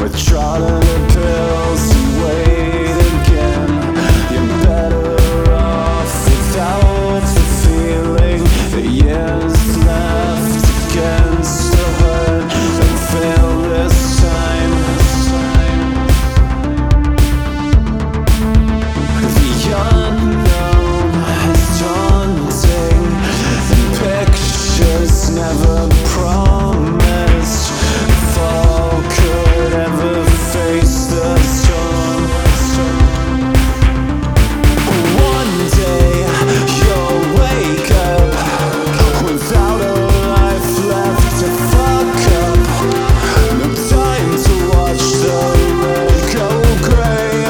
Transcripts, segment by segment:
trodden pills and wait again. You're better off without the feeling. The years left against the hurt and fail this time. The unknown is daunting, and pictures never promised. Fall could ever face the storm. One day you'll wake up without a life left to fuck up. No time to watch the red go gray.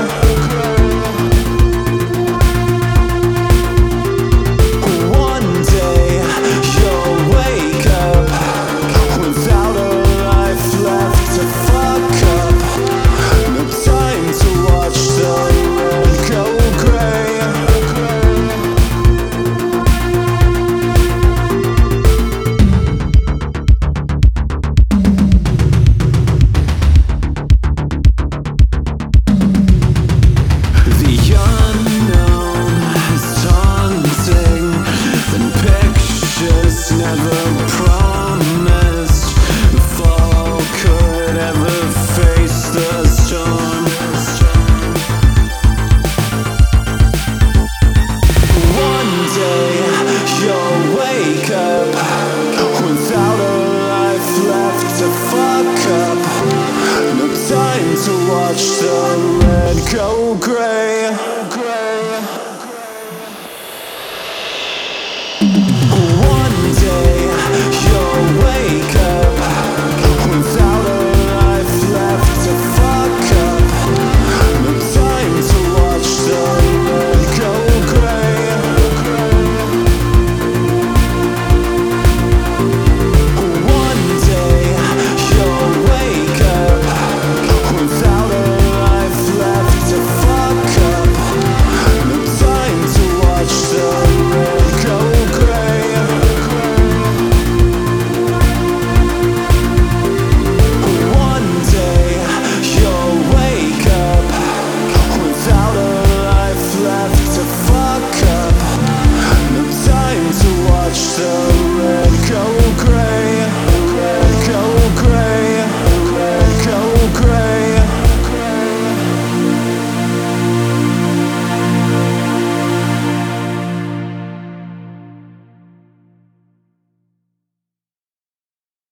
One day you'll wake up without a life left to fuck up. No time to watch the red go gray. The unknown is daunting, and pictures never promised. The fall could ever face the storm. One day you'll wake up without a life left to fuck up. No time to watch the red go gray.